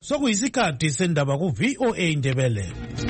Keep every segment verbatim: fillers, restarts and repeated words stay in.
Sokuyisikhathi sendaba ku V O A Indebele.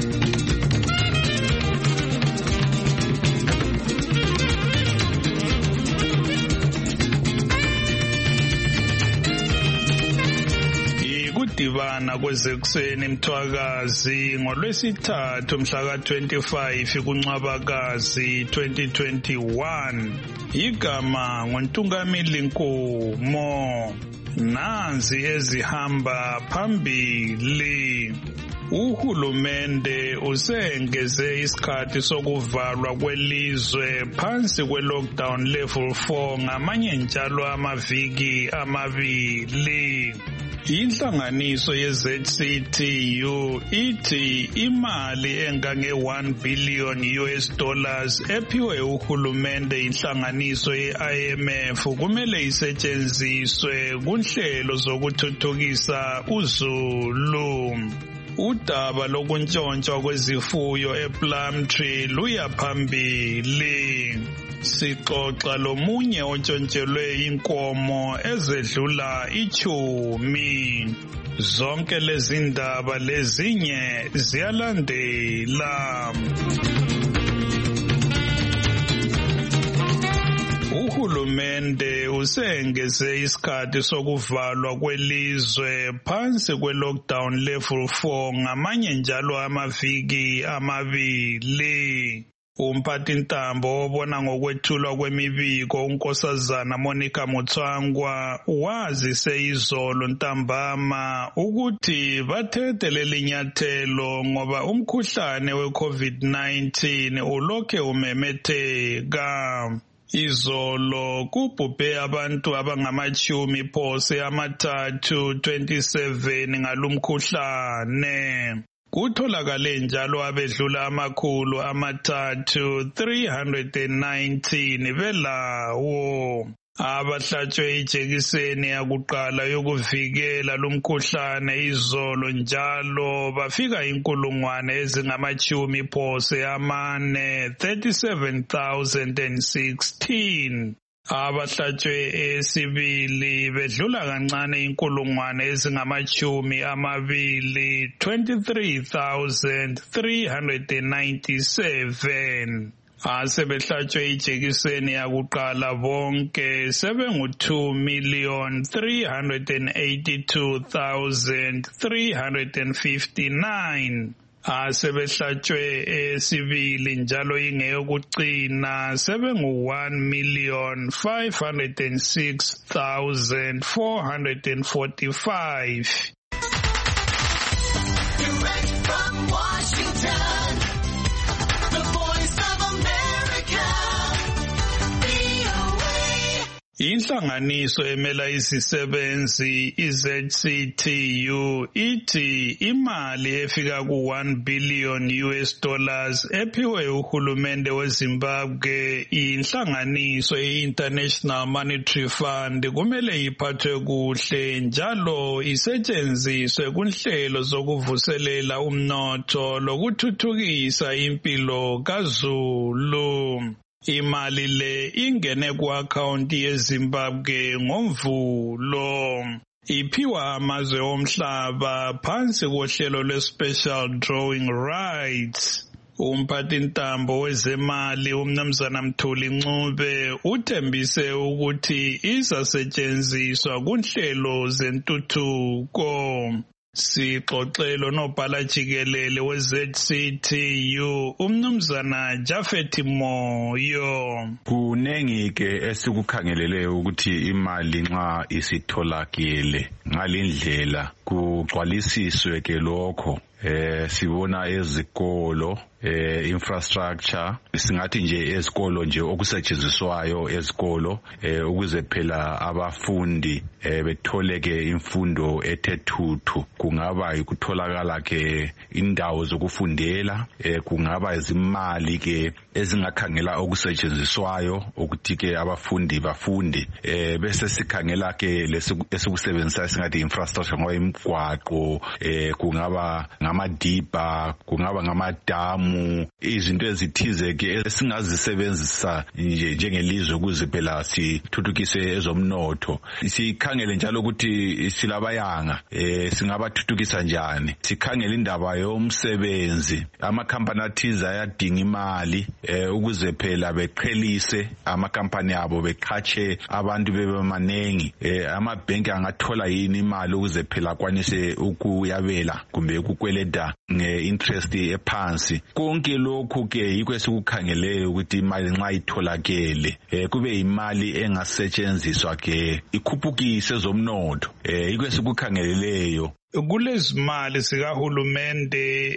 Ikudibana kwezekuseni Mthwakazi ngolwesithathu mhla ka twenty-five kuNcwabakazi twenty twenty-one. Igama ngoNtungamili Nkomo. Nanzi ezihamba phambili. Uhulumende usengeze isikhathi sokuvalwa kwelizwe phansi kwe-lockdown level four ngamanye njalo amaviki amabili. Inhlanganiso ye-Z C T U ithi imali engange one billion U S dollars ephiwe uhulumende inhlanganiso ye-I M F kumele isetshenziswe kunhlelo zokuthuthukisa uZulu. Udaba lokuntshontshwa kwezifuyo ePlumtree luya phambili. Sixoxa lomunye ontshontshelwe inkomo ezedlula ichumi. Zonke lezi ndaba lezinye ziyalandela. Uhulumende usengeze isikhathi sokuvalwa kwelizwe phansi kwe-lockdown level four ngamanye njalo amaviki amabili. Umphathintambo obona ngokwethulwa kwemibiko uNkosazana Monica Mutswangwa wazise izolo ntambama ukuthi bathethe leli nyathelo ngoba umkhuhlane we-COVID nineteen ulokhe umemetheka. Izolo kubhubhe abantu abangamachumi phose amathathu twenty-seven ngalumkhuhlane. Kutholakale njalo abedlula amakhulu amathathu three hundred nineteen belawo. Abahlatshwe ijekiseni yakuqala yokuvikela lumkhuhlane izolo njalo bafika inkulungwane ezingamachumi phose amane thirty-seven thousand sixteen. Abahlatshwe esibili bedlula kancane inkulungwane ezingamachumi amabili twenty-three thousand three hundred ninety-seven. Asebehlatshwe ijekiseni yakuqala bonke sebengu two million three hundred eighty-two thousand three hundred fifty-nine. Asebehlatshwe esibili njalo ingeyokugcina sebengu one million five hundred six thousand four hundred forty-five. Direct from Washington, the Voice of America, V O A. Inhlanganiso emela izisebenzi i-Z C T U ithi imali efika ku one billion U S dollars ephiwe uhulumende weZimbabwe inhlanganiso ye-International Monetary Fund kumele iphathwe kuhle njalo isetshenziswe kunhlelo zokuvuselela umnotho lokuthuthukisa impilo kaZulu. Imali le ingene ku-akhawunti yeZimbabwe ngoMvulo. Iphiwa amazwe omhlaba phansi kohlelo lwe-Special Drawing Rights. Umphathintambo wezemali uMnumzana Mthuli Ncube uthembise ukuthi izasetshenziswa kunhlelo zentuthuko. Sixoxelo nobhala jikelele we-Z C T U uMnumzana Japhet Moyo. Kunengi ke esikukhangelele ukuthi imali nxa isitholakele ngalindlela kugcwalisiswe ke lokho. Eh sibona ezikolo eh infrastructure singathi nje ezikolo nje okusetshenziswayo ezikolo eh ukuze phela abafundi eh bethole ke imfundo ethethuthu. Kungaba ukutholakala ke indawo zokufundela, eh kungaba izimali ke ezingakhangela okusetshenziswayo ukuthi ke abafundi bafunde. Eh bese sikhangela ke lesikusebenzisa singathi infrastructure ngoba imigwaqo, eh kungaba ngama dipa, kungaba ngama damu program izinto ezithize ke esingazisebenzisa nje njengelizwe ukuze phela sithuthukise ezomnotho. Sikhangele njalo ukuthi silabayanga eh singabathuthukisa njani. Sikhangele indaba yomsebenzi. Amakhampani athize ayadinga imali eh ukuze phela beqhelise amakhampani abo beqhatshe abantu bebemanengi. Eh amabhenki angathola yini imali ukuze phela kwanise ukuyabela kumbe ukukweleta nge-interest ephansi. Konke lokhu ke yikho esikukhangeleyo ukuthi imali nxa itholakele eh kube imali engasetshenziswa ke ikhuphukise ezomnotho. Eh yikho esikukhangeleleyo. Kulezimali zikahulumende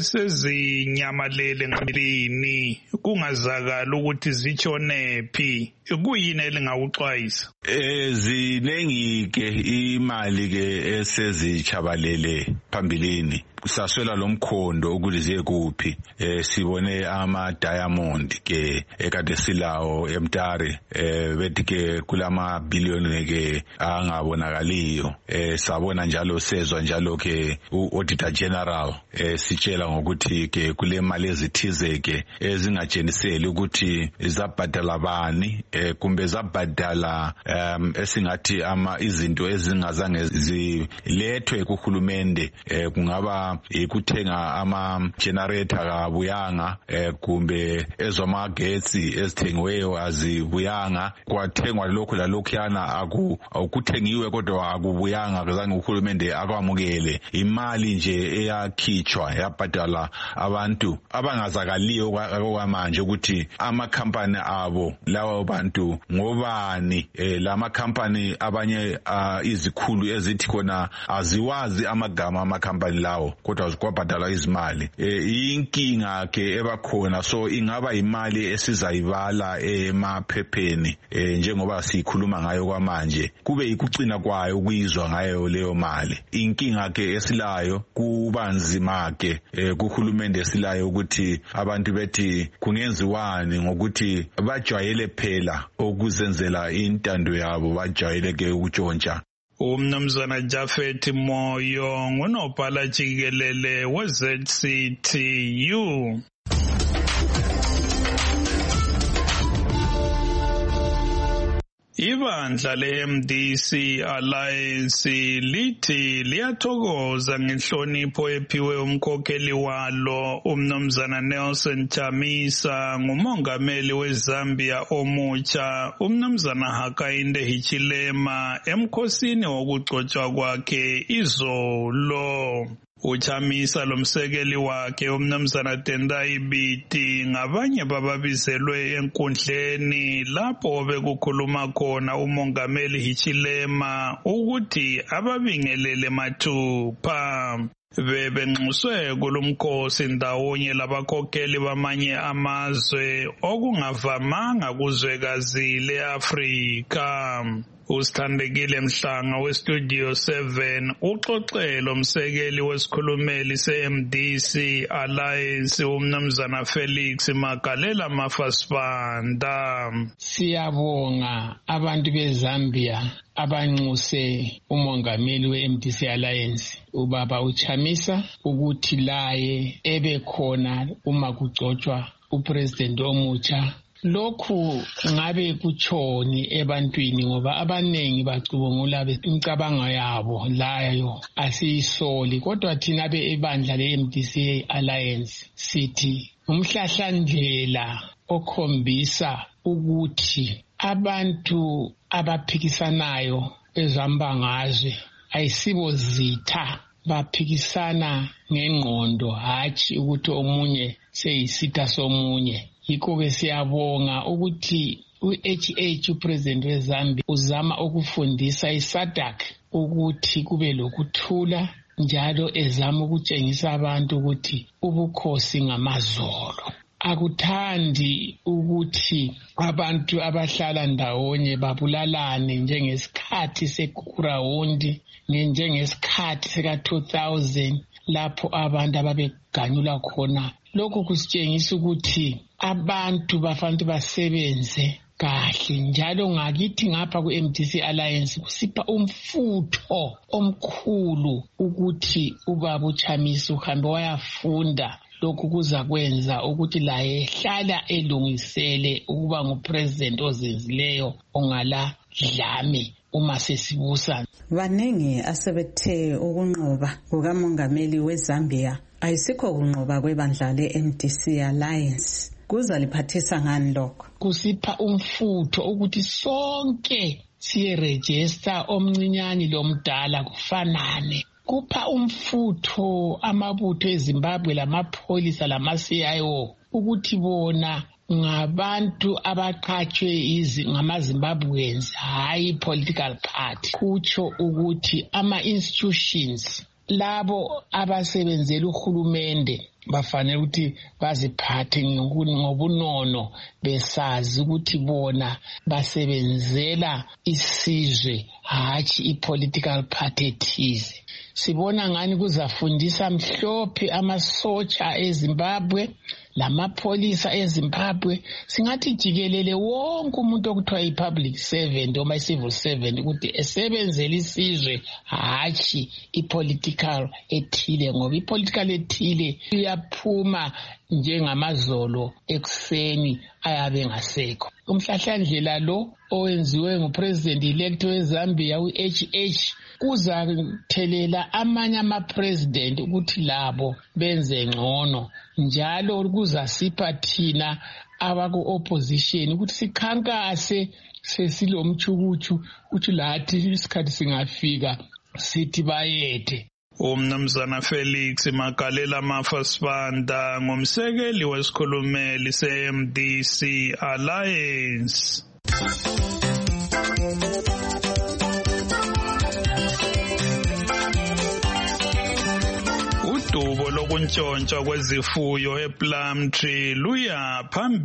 esezinyamalele ngempilini kungazakala ukuthi zitshonephi, kuyini elingakuxwayisa? Eh zinengi ke imali ke esezitshabalele phambilini. Kusaswela lomkhondo ukuthi ziye kuphi. Eh sibone ama diamond ke ekade silawo eMtare eh bethi ke kulama billion ke angabonakaliyo. Eh sabona njalo sezwa njalo ke uAuditor General eh sitshela ngokuthi ke kule mali ezithize ke ezingatsheniseli ukuthi izabhadala bani eh kumbe zabhadala um esingathi ama izinto ezingazange zilethwe kuhulumende eh kungaba ikuthenga ama generator kabuyanga eh kumbe ezamagetsi ezithengiweyo azibuyanga, kwathengwa lokho lalokhuyana akuthengiwe kodwa akubuyanga kazange uhulumende akwamukele. Imali nje eyakhitshwa yabhadala abantu abangazakaliyo kwamanje ukuthi amakhampani abo lawo bantu ngobani. eh lama company abanye izikhulu ezithi khona aziwazi amagama amakhampani lawo kodwa zikwabhadala izimali. eh inkinga ke ebakhona, so ingaba imali esizayibala emaphepheni eh njengoba sikhuluma ngayo kwamanje, kube ikucina kwayo ukuyizwa ngayo leyo mali. Inkinga ke esilayo kuba nzima ke eh kuhulumende esilayo ukuthi abantu bethi kungenziwani ngokuthi bajwayele phela okuzenzela intando yabo, bajwayele ke ukutshontsha. Umnumzana Japhet Moyo ngunobhala jikelele we-Z C T U. Ibandla le-M D C Alliance lithi liyathokoza ngenhlonipho ephiwe umkhokheli walo umnumzana Nelson Chamisa ngumongameli weZambia omutsha umnumzana Hakainde Hichilema emkhosini wokugcotshwa kwakhe izolo. Uchamisa lomsekeli wakhe umnumzana Tendai Biti ngabanye bababizelwe enkundleni lapho bekukhuluma khona umongameli Hichilema ukuthi ababingelele mathupha. Bebenxuswe kulumkhosi ndawonye labakhokheli bamanye amazwe okungavamanga kuzwekazi le-Afrika. Usithandekile Mhlanga weStudio seven uxoxelo umsekeli wesikhulumeli se-M D C Alliance umnumzana Felix Magalela Mafasibanda. Siyabonga abantu beZambia abanxuse umongameli we-M D C Alliance ubaba uChamisa ukuthi laye ebekhona uma kugcotshwa upresident omutsha. Lokhu ngabe kutshoni ebantwini ngoba abanengi bacubungula imicabango yabo layo asiyisoli, kodwa thina be ebandla le-M D C Alliance sithi umhlahlandlela okhombisa ukuthi abantu abaphikisanayo ezambangazwe ayisibo zitha, baphikisana ngengqondo hatshi ukuthi omunye seyisitha somunye. Yikho-ke siyabonga ukuthi u-H H upresident weZambia uzama ukufundisa iSADC ukuthi kube lokuthula njalo ezama ukutshengisa abantu ukuthi ubukhosi ngamazolo. Akuthandi ukuthi abantu abahlala ndawonye babulalane njengesikhathi sekurawundi njengesikhathi seka two thousand lapho abantu ababeganyula khona. Lokhu kusitshengisa ukuthi abantu bafanele basebenze kahle, njalo ngakithi ngapha ku-M D C Alliance kusipha umfutho omkhulu ukuthi ubaba uChamisa uhambe wayafunda lokhu kuza kwenza ukuthi laye hlala elungisele ukuba ngupresident ozinzileyo ongala dlame uma sesibusa. Baningi asebethe ukunqoba kukamongameli weZambia ayisikho kunqoba kwebandla le-M D C Alliance. Kuza liphathisa ngani lokho? Kusipha umfutho ukuthi sonke siyeregister omncinyane lomdala kufanane. Kupha umfutho amabutho eZimbabwe lamapholisa lama-C I O ukuthi bona ngabantu abaqhatshwe ngama-Zimbabweans, hayi political party. Kutsho ukuthi ama-institutions labo abasebenzela uhulumende bafanele ukuthi baziphathe ngobunono besazi ukuthi bona basebenzela isizwe hatshi i-political party ethize. Sibona ngani kuzafundisa mhlophe amasotsha eZimbabwe lamapholisa eZimbabwe, singathi jikelele wonke umuntu okuthiwa i-public servant noma i-civil servant ukuthi esebenzele isizwe hatshi i-political ethile, ngoba i-political ethile iyaphuma njengamazolo ekuseni ayabe ngasekho. Umhlahlandlela lo owenziwe ngupresident elect weZambia u-H H kuzathelela amanye ama-president ukuthi labo benze ngcono, njalo kuzasipha thina abaku-opposition ukuthi sikhankase sesilomchukuchu ukuthi lathi isikhathi singafika sithi bayethe. Umnumzana Felix Magalela Mafasibanda ngumsekeli wesikhulumeli se-M D C Alliance. Udubo lokuntshontsha kwezifuyo ePlumtree luya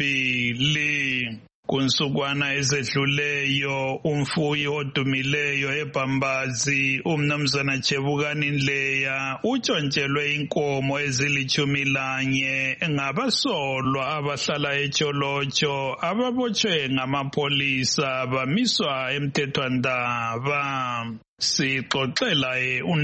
phambili. Kunsukwana ezedluleyo umfuyi odumileyo eBhambazi umnumzana Chebukani Ndleya utshontshelwe inkomo ezilichumi lanye ngabasolwa abahlala eTsholotsho ababotshwe ngamapolisa bamiswa emthethwandaba. Sixoxela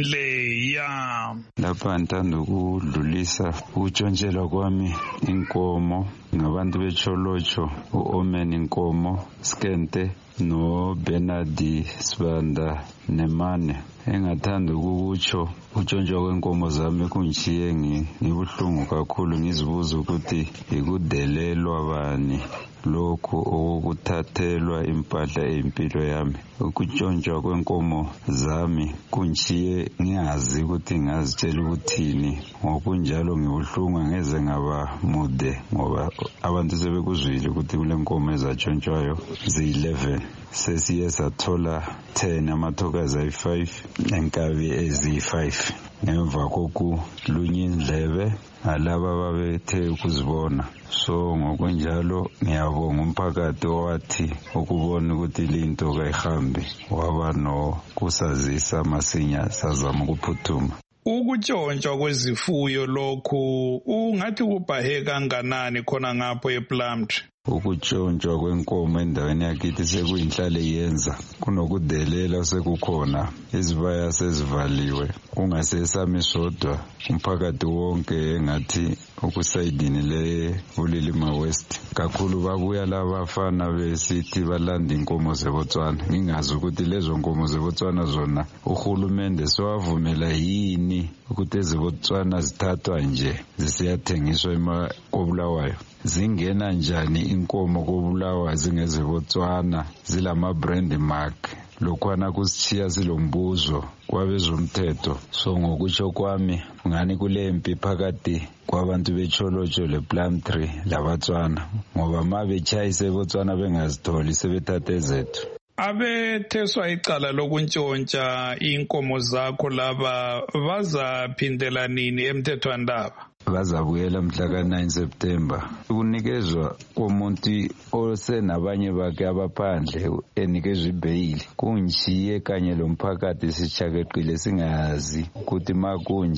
uNdleya. Lapha ngithanda ukudlulisa ukutshontshelwa kwami inkomo ngabantu beTsholotsho, uOmen Inkomo, Skente no Bernard Sibanda Nemane. Engathanda ukukutsho utshontshelwa kwenkomo zami kungishiye ngibuhlungu kakhulu, ngizibuza ukuthi ikudelelwa bani lokho okuthathelwa impahla eimpilo yami. Ukutshontshelwa kwenkomo zami kungishiye ngiyazi ukuthi ngazitshela ukuthini, ngokunjalo ngibuhlungu angeze ngaba mude ngoba abantu sebekuzwile ukuthi kule nkomo ezatshontshelwayo zi-eleven. Sesiye sathola ten amathokazi ayi-five nenkabi eziyi-five. Ngemva kokulunya indlebe alaba babethe ukuzibona. So ngokunjalo ngiyabonga umphakathi owathi ukubona ukuthi linto kayihambi waba no kusazisa masinya sazama ukuphuthuma. Ukutshontsha kwezifuyo lokhu ungathi kubhahe kanganani khona ngapho ePlumtree? Ukutshontsha kwenkomo endaweni yakithi sekuyinhlale yenza, kunokudelela sekukhona, izibaya sezivaliwe, kungasesami sodwa, umphakathi wonke engathi ukusayidini le uLilima West. Kakhulu babuya labafana besithi balanda inkomo zeBotswana. Ngingazi ukuthi lezo nkomo zeBotswana zona uhulumende sowavumela yini ukuthi ezeBotswana zithathwa nje zisiyathengiswa ema koBulawayo. Zingena njani inkomo koBulawayo zingezeBotswana zilama brand mark? Lokwana kusitshiya silombuzo kwabezomthetho. So ngokutsho kwami ngani kulempi phakathi kwabantu beTsholotsho lePlumtree labaTswana, ngoba mabetshayise eBotswana bengazitholi sebethatha ezethu. Abetheswa icala lokuntshontsha inkomo zakho laba bazaphindela nini emthethwandaba? Bazabuyela mhla ka nine September. Ukunikezwa komuntu osenabanye bakhe abaphandle enikezwe ibail kungishiye kanye lomphakathi sichakeqile singazi ukuthi makunje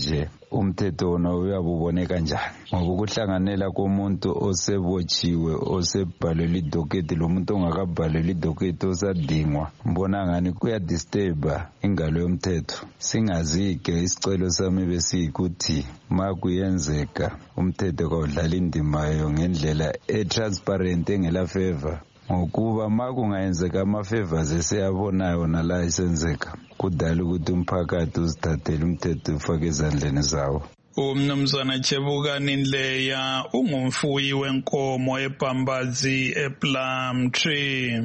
umthetho wona uyabubone kanjani ngoba ukuhlanganela komuntu osebotshiwe osebhalelwe idoketi lo muntu ongakabhalelwe idoketi osadingwa mbona ngani kuyadisturba ingalo yomthetho singazi-ke isicelo sami besiyikuthi ma kuyenzeka umthetho kawudlala indima yayo ngendlela e-transparent engela favor ngokuba ma kungayenzeka ama-favors esiyabonayo nala isenzeka kudala ukuthi umphakathi uzithathele umthetho ufake ezandleni zawo. Umnumzana Chebukani Ndleya ungumfuyi wenkomo eBhambazi ePlumtree.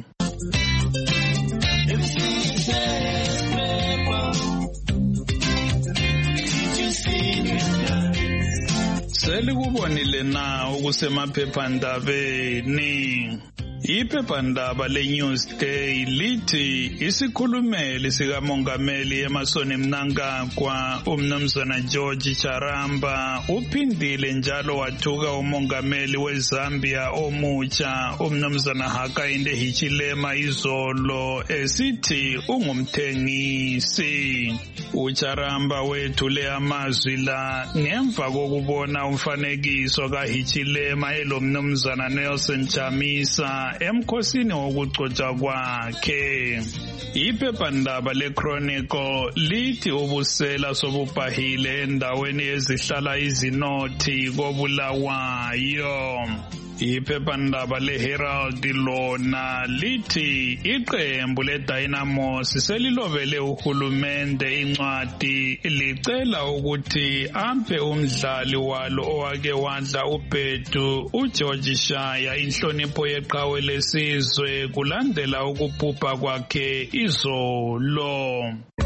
Selikubonile na ukusemaphephandabeni. Iphephandaba le-Newsday lithi isikhulumeli sikamongameli eMasoni Mnangagwa umnumzana George Charamba uphindile njalo wathuka umongameli weZambia omutsha umnumzana Hakainde Hichilema izolo esithi ungumthengisi. UCharamba wethule amazwi la ngemva kokubona umfanekiso kaHichilema elomnumzana Nelson Chamisa emkhosini wokugcotshwa kwakhe. Iphephandaba le-Chronicle lithi ubusela sobubhahile endaweni ezihlala izinothi koBulawayo. Iphephandaba le-Herald lona lithi iqembu le-Dynamos selilobele uhulumende incwadi licela ukuthi ampe umdlali walo owake wadla ubhedu uGeorge Shaya inhlonipho yeqhawe lesizwe kulandela ukubhubha kwakhe izolo.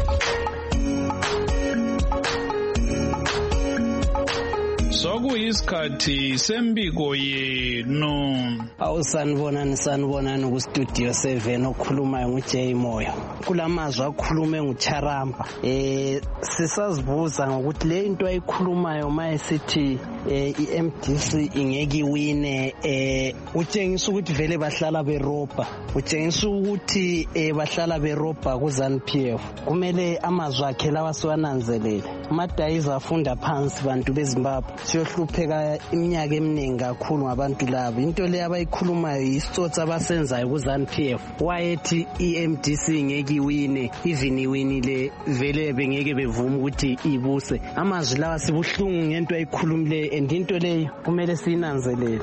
Sokuyisikhathi sembiko yenu. Awusanibonani sanibonani ku studio seven okhulumayo nguJay Moyo. Kulamazwi akhulume nguCharamba. Eh sisazibuza ngokuthi le into ayikhulumayo mayesithi eh iM D C ingeke iwine eh utshengisa ukuthi vele bahlala beroba. Utshengisa ukuthi eh bahlala beroba ku ZANU-P F. Kumele amazwi akhe lawa siwananzelele. Madayiza afunda phansi bantu beZimbabwe. Siyohlupheka iminyaka eminingi kakhulu ngabantu labo. Into le abayikhulumayo isitsotsi abasenzayo ku ZANU-P F. Wayethi iM D C ngeke iwine, even iwinile vele bengeke bevuma ukuthi ibuse. Amazwi lawa sibuhlungu ngento ayikhulumile and into leyo kumele siyinanzelele.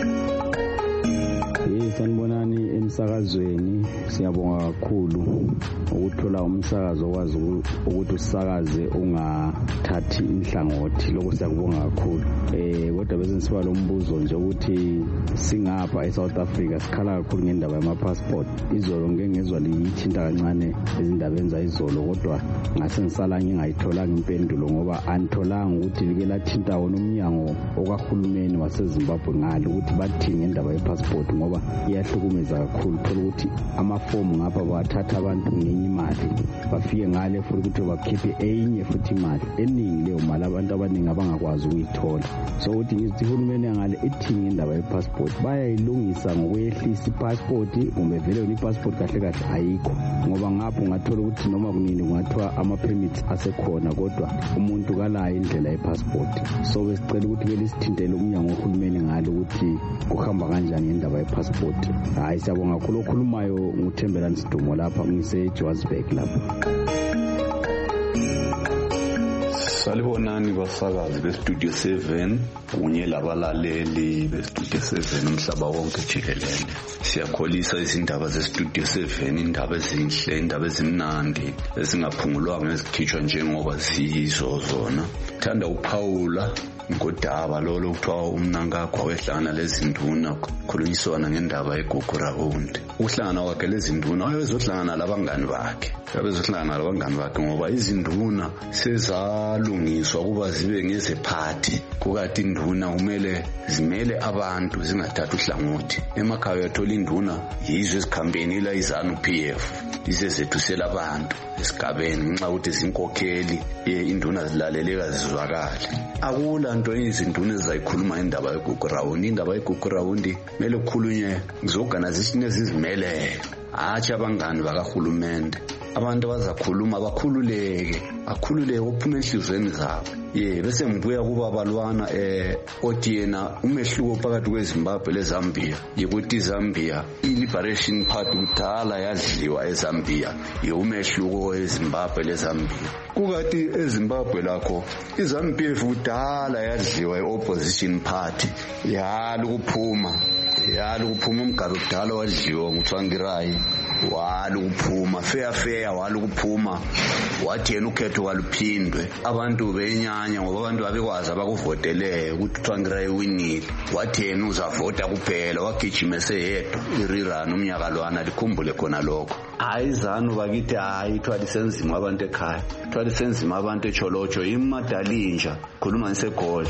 Sanibonani emsakazweni, siyabonga kakhulu ukuthola umsakazo okwazi ukuthi usakaze ungathathi inhlangothi, lokho siyakubonga kakhulu. Eh kodwa bese siba lo mbuzo nje ukuthi singapha eSouth Africa sikhala kakhulu ngendaba yama-passport. Izolo ngeke ngezwa liyithinta kancane ezindabeni zayizolo, kodwa ngase ngisala ngingayitholanga impendulo ngoba anitholanga ukuthi like lathinta wona umnyango okahulumeni waseZimbabwe ngalo ukuthi bathini ngendaba ye-passport ngoba iyahlukumeza kakhulu. Thola ukuthi amafomu ngapha bathatha abantu ngenye imali bafike ngale futhi ukuthi bakhiphe enye futhi imali eningi, leyo mali abantu abaningi abangakwazi ukuyithola. So ukuthi ngithi uhulumeni ngale ethini ngendaba ye-passport bayayilungisa ngokuyehlisa i-passport, kumbe vele une-passport kahle kahle ayikho ngoba ngapho ungathola ukuthi noma kunini kungathiwa ama-permits asekhona kodwa umuntu kalayo indlela ye-passport. So besicela ukuthi ke lisithintele umnyango wohulumeni ngalo ukuthi kuhamba kanjani ngendaba ye-passport. Hayi siyabonga kakhulu okhulumayo nguThembelani Sidumo lapha ngise-Johannesburg lapha. Salibonani basakazi bestudio seven kunye labalaleli bestudio seven umhlaba wonke jikelele. Siyakholisa izindaba zestudio seven, indaba ezinhle, indaba ezimnandi ezingaphungulwanga ezikhitshwa njengoba ziyizo zona. Thanda uPaula ngodaba lolo kuthiwa uMnangagwa wehlangana lezinduna khulunyiswana ngendaba yeGugurawundi. Uhlangana kwakhe lezinduna wayezohlangana labangani bakhe. Yabezohlangana labangani bakhe ngoba izinduna sezalungiswa kuba zibe ngezephathi. Kukathi induna kumele zimele abantu zingathatha uhlangothi. Emakhaya yathola induna yizwe ezikhambeni la iZANU-P F. Isezethu abantu esigabeni nxa ukuthi izinkokheli induna zilaleleka zizwakala. Akula nto izinduna ezayikhuluma indaba yeGugurawundi. Indaba yeGugurawundi mele kukhulunywe ngizorganization ezizimeleyo, hatshi abangani bakahulumende. abantu abazakhuluma bakhululeke akhululeke uphume enhlizweni zabo ye bese ngibuya kuba balwana eh othi yena umehluko phakathi kweZimbabwe leZambia yikuthi iZambia i-Liberation Party kudala yadliwa eZambia ye umehluko weZimbabwe leZambia kukathi eZimbabwe lakho iZambia kudala yadliwa i-opposition party yalo kuphuma yalo kuphuma umgalo kudala wadliwa nguTsvangirai walo kuphuma fair fair walo kuphuma wathi yena ukhetho waluphindwe abantu benyanya ngoba abantu babekwazi abakuvoteleyo ukuthi uTsvangirai winile wathi yena uzavota kuphela wagijima seyedwa irirana umnyaka lwana likhumbule khona lokho hayi zanu bakithi hayi ithwalisenzima abantu ekhaya ithwalisenzima abantu eCholocho imadalinja khuluma ngisegoli.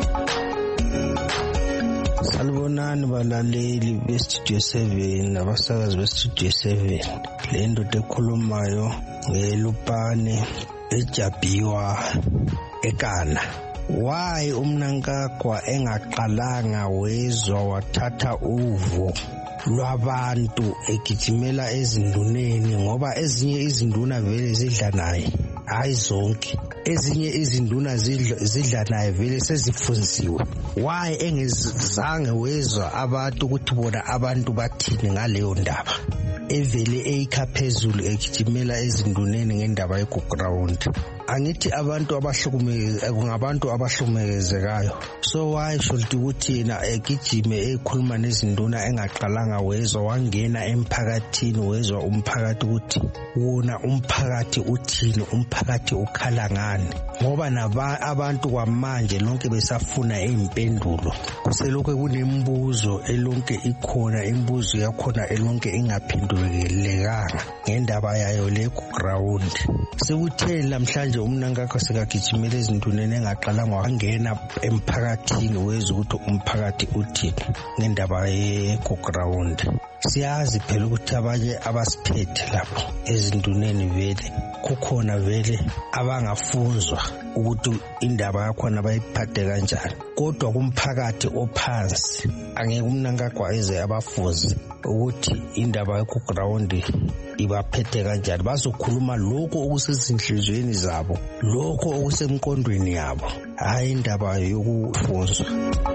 Salibonani balaleli bestudio seven nabasakazi bestudio seven le ndoda ekhulumayo ngeLupane eJabiwa eKana. Why uMnangagwa engaqalanga wezwa wathatha uvo lwabantu egijimela ezinduneni ngoba ezinye izinduna vele zidla naye hayi zonke ezinye izinduna zidla naye vele sezifunziwe. Why engezange wezwa abantu ukuthi bona abantu bathini ngaleyo ndaba evele eyikha phezulu egijimela ezinduneni ngendaba yeGoground? Angithi abantu abahlukumeze kungabantu abahlukumezekayo. So why should ukuthi yena egijime ekhuluma nezinduna engaqalanga wezwa wangena emphakathini wezwa umphakathi ukuthi wona umphakathi uthini umphakathi ukhala ngani ngoba naba abantu kwamanje lonke besafuna impendulo kuselokho kunembuzo elonke ikhona imbuzo yakhona elonke ingaphendulekanga ngendaba yayo le ground. Sekutheni namhlanje uMnangagwa sekagijimela ezinduneni engaqalanga wangena emphakathini wezwa ukuthi umphakathi uthini ngendaba yeGoground. Siyazi phela ukuthi abanye abasiphethe lapho ezinduneni vele kukhona vele abangafunzwa ukuthi indaba yakhona bayiphathe kanjani kodwa kumphakathi ophansi angeke uMnangagwa eze abafuzi ukuthi indaba yeGoground ibaphethe kanjani bazokhuluma lokho okusezinhlizweni zabo lokho okusemqondweni yabo hayi indaba yokufunzwa.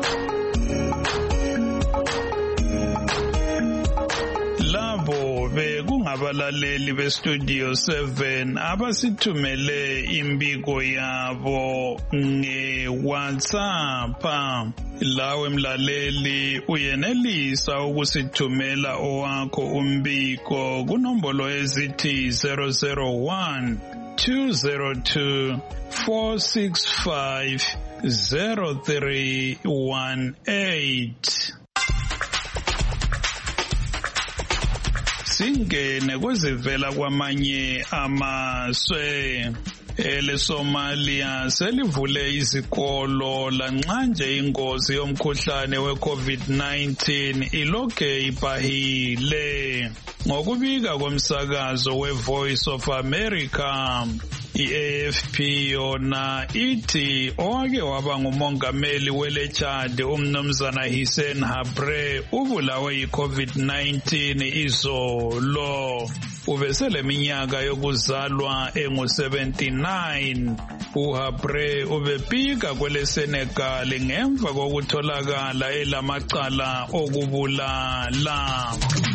Labo bekungabalaleli bestudio seven abasithumele imbiko yabo nge-WhatsApp. Lawe mlaleli uyenelisa ukusithumela owakho umbiko kunombolo ezithi zero zero one two zero two four six five zero three one eight. Singene kuzivela kwamanye amazwe. EleSomalia selivule izikolo lanxa nje ingozi yomkhuhlane we-COVID nineteen ilokhe ibhahile. Ngokubika komsakazo we-Voice of America, i-A F P yona ithi owake waba ngumongameli wele-Chad umnumzana Hissène Habré ubulawe yi-COVID nineteen izolo. Ubesele minyaka yokuzalwa engu seventy-nine. uHabré ubepika kwele Senegal ngemva kokutholakala elamacala okubulala.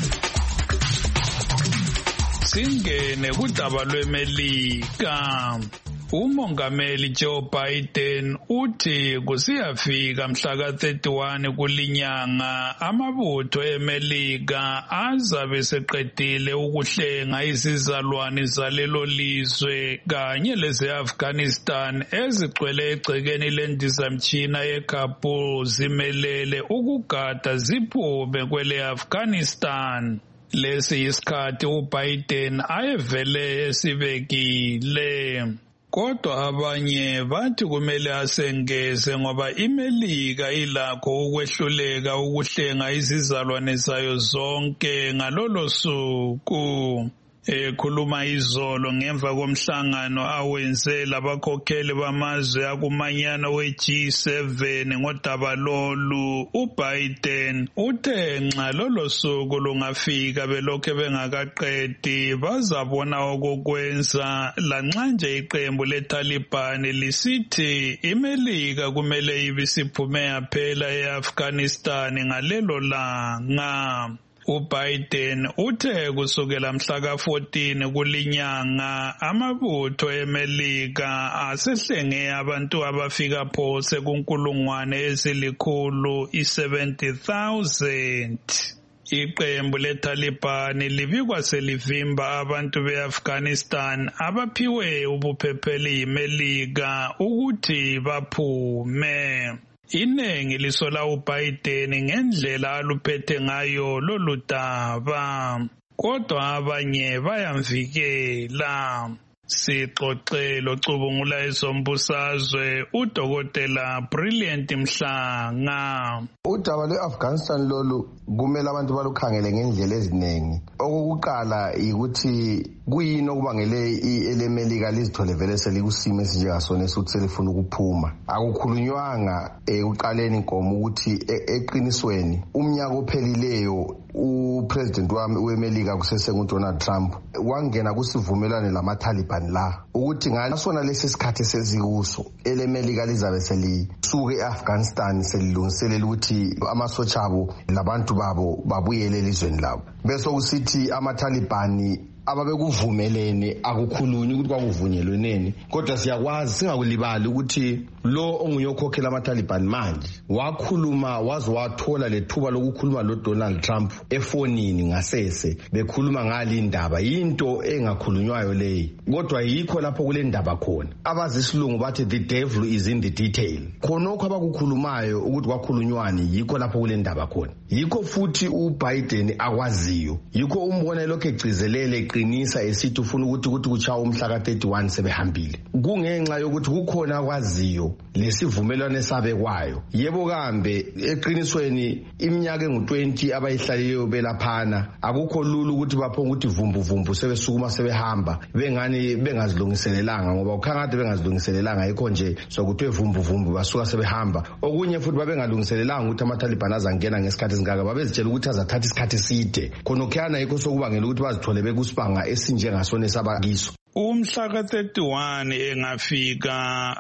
Singene kudaba lweMelika. Umongameli Joe Biden uthi kusiyafika mhla ka thirty-one kulinyanga amabutho eMelika azabe seqedile ukuhlenga izizalwane zalelo lizwe kanye leze-Afghanistan ezigcwele egcekeni lendizamtshina yeKabul zimelele ukugada ziphume kwele-Afghanistan. Lesi isikhathi uBiden ayevele esibekile. Kodwa abanye bathi kumele asengeze ngoba iMelika ilakho ukwehluleka ukuhlenga izizalwane zayo zonke ngalolo suku. ekhuluma izolo ngemva komhlangano awenze labakhokheli bamazwe akumanyana we-G seven ngodaba lolu, uBiden uthe nxa lolo suku lungafika belokhe bengakaqedi bazabona okokwenza, lanxa nje iqembu leTaliban lisithi iMelika kumele ibisiphume yaphela e-Afghanistan ngalelo langa. uBiden uthe kusukela mhla ka fourteen kulinyanga amabutho eMelika asehlenge abantu abafika phose kunkulungwane ezilikhulu i-seventy thousand. Iqembu leTaliban libikwa selivimba abantu be-Afghanistan abaphiwe ubuphepheli yiMelika ukuthi baphume. Inengi lisola uBiden ngendlela aluphethe ngayo lolu daba, kodwa abanye bayamvikela. Sixoxe locubungula ezombusazwe uDokotela Brilliant Mhlanga. Udaba lwe-Afghanistan lolu kumele abantu balukhangele ngendlela eziningi. Okokuqala ukuthi kuyini okubangele elemelika lizithole vele selikusimo esinjengasona esuthi selifuna ukuphuma. Akukhulunywanga ekuqaleni inkomo ukuthi eqinisweni umnyaka ophelileyo upresident wami weMelika kusese nguDonald Trump wangena kusivumelane lamaTaliban la ukuthi ngasona lesi sikhathi sezikuso elemelika lizabe selisuke eAfghanistan selilungiselela ukuthi amasotsha abo labantu babo babuyele elizweni labo. Bese kusithi amaTaliban ababekuvumelene akukhulunywa ukuthi kwakuvunyelweneni, kodwa siyakwazi singakulibali ukuthi lo onguyokhokhela amaTaliban manje wakhuluma waze wathola lethuba lokukhuluma lo Donald Trump efonini ngasese bekhuluma ngali indaba, into engakhulunywayo leyi, kodwa yikho lapho kule ndaba khona. Abazisilungu bathi the devil is in the detail. Khonokho abakukhulumayo ukuthi kwakhulunywani yikho lapho kule ndaba khona. Yikho futhi uBiden akwaziyo, yikho umbona lokho egcizelele qinisa esithi ufuna ukuthi ukuthi kuchawa umhla ka thirty-one sebehambile. Kungenxa yokuthi kukhona akwaziyo lesivumelwano sabe kwayo. Yebo kambe eqinisweni iminyaka engu twenty abayihlalileyo belaphana akukho lulu ukuthi baphonga ukuthi vumbu vumbu sebesukuma sebehamba bengani bengazilungiselelanga, ngoba ukhangade bengazilungiselelanga yikho nje sokuthi vumbu vumbu basuka sebehamba. Okunye futhi babengalungiselelanga ukuthi amaTaliban azangena ngesikhathi singaka, babezitshela ukuthi azathatha isikhathi eside khona okhana yikho sokubangela ukuthi bazithole bekusibanga esinjengasona sabakiso. Umhla ka thirty-one engafika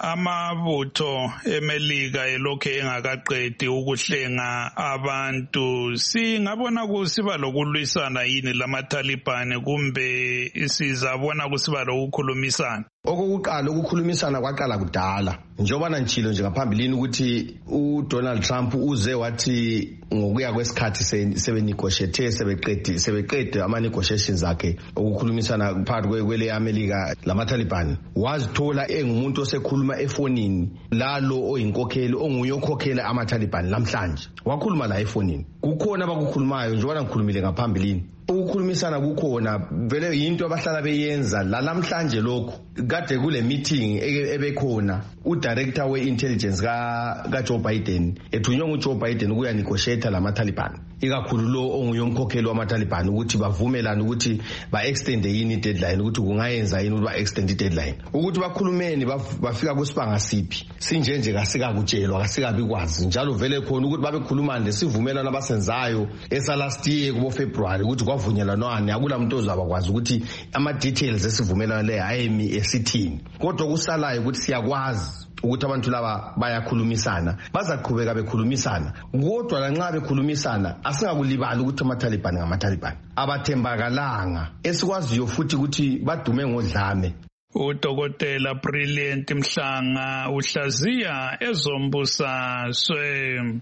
amabutho eMelika elokhe engakaqedi ukuhlenga abantu, singabona kusiba lokulwisana yini lamaTaliban kumbe sizabona kusiba lokukhulumisana? Okokuqala ukukhulumisana kwaqala kudala, njengoba njilo nje ngaphambilini ukuthi uDonald Trump uze wathi ngokuya kwesikhathi sebenegotiate sebeqedi sebeqede ama negotiations akhe ukukhulumisana phakathi kwele America lamaTaliban, wazithola engumuntu osekhuluma efonini lalo oyinkokheli onguyokhokhela amaTaliban namhlanje, wakhuluma la efonini. Kukhona abakukhulumayo njengoba ngikhulumile ngaphambilini, ukukhulumisana kukhona vele yinto abahlala beyenza la namhlanje. Lokho kade kule meeting ebekhona udirector we-intelligence ka ka Joe Biden ethunywa nguJoe Biden ukuya negotiate lamaTaliban, ikakhulu lo onguyomkhokheli wamaTaliban ukuthi bavumelane ukuthi ba extend yini deadline, ukuthi kungayenza yini ukuthi ba extend deadline, ukuthi bakhulumeni bafika kusibanga siphi sinje nje kasika kutshelwa kasika bikwazi njalo vele khona ukuthi babekhulumana lesivumelana abasenzayo esa last year kubo February ukuthi kwavunyelwanani. Akula muntu ozabakwazi ukuthi ama details esivumelana le ayemi esithini, kodwa kusalayo ukuthi siyakwazi ukuthi abantu laba bayakhulumisana, bazaqhubeka bekhulumisana, kodwa lanxa bekhulumisana asingakulibali ukuthi amaTaliban ngamaTaliban abathembakalanga esikwaziyo futhi ukuthi badume ngodlame. uDokotela Brilliant Mhlanga uhlaziya ezombusazwe.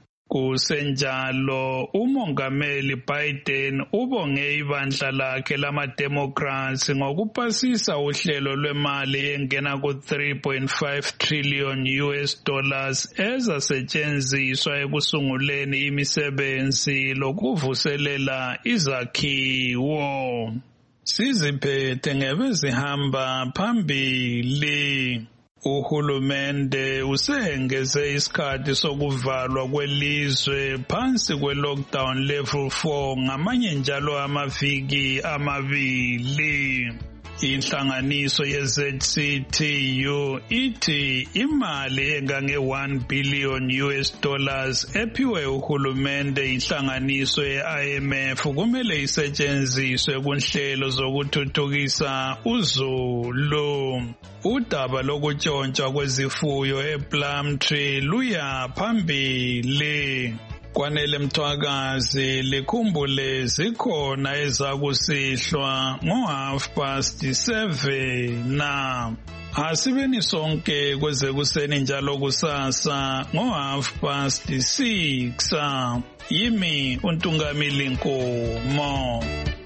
Kusenjalo umongameli Biden ubonge ibandla lakhe lama-Democrats ngokupasisa uhlelo lwemali engena ku three point five trillion U S dollars ezasetshenziswa ekusunguleni imisebenzi lokuvuselela izakhiwo. Siziphethe ngebezihamba phambili. Uhulumende usengeze isikhathi sokuvalwa kwelizwe phansi kwe-lockdown level four ngamanye njalo amaviki amabili. Inhlanganiso ye-Z C T U ithi imali engange one billion U S dollars ephiwe uhulumende inhlanganiso ye-I M F kumele isetshenziswe kunhlelo zokuthuthukisa uZulu. Udaba lokutshontshwa kwezifuyo ePlumtree luya phambili. Kwanele Mthwakazi likhumbule zikhona ezakusihlwa ngo half past seven na asibeni sonke kwezekuseni njalo kusasa ngo half past six. Yimi uNtungamili Nkomo.